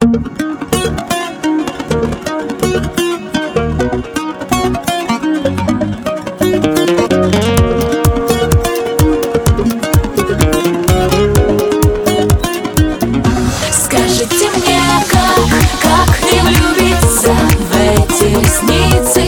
Скажите мне, как не влюбиться в эти ресницы?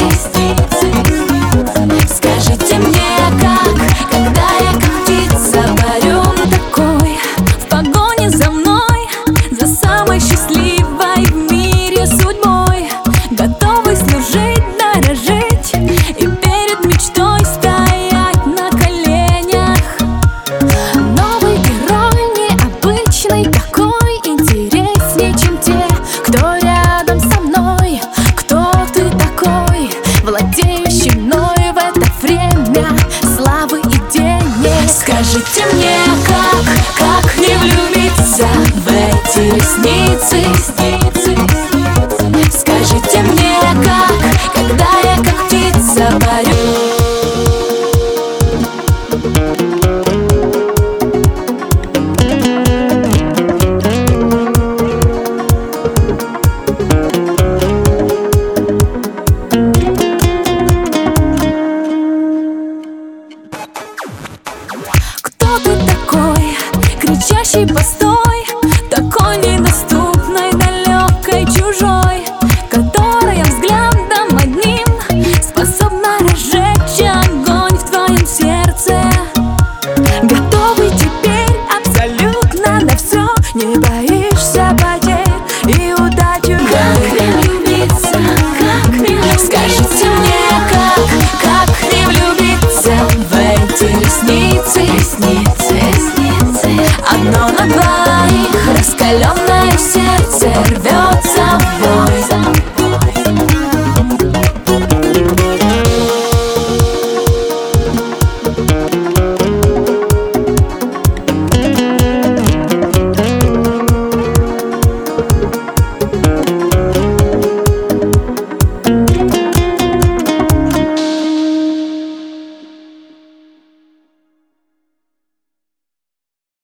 Скажите мне, когда я как птица парю на такой, в погоне за мной, за самой счастливой в мире судьбой, готовый служить, дорожить и перед мечтой стоять на коленях. Новый герой, необычный такой, интересней, чем те, кто рядом со мной. Кто ты такой, владеющий мной в это время славы и денег? Скажите мне, как не влюбиться в эти ресницы? Скажите мне, когда я как птица парю. Кто ты такой, кричащий постой, такой недоступной, далекой, чужой, которая взглядом одним способна разжечь огонь в твоем сердце? Готовый теперь абсолютно на все, не боишься потерь и удачу. Как не влюбиться, как не влюбиться? Скажите мне, как не влюбиться в эти ресницы? Одно на двоих, раскаленное сердце рвется